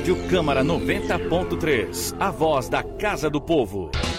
Rádio Câmara 90.3, a voz da Casa do Povo.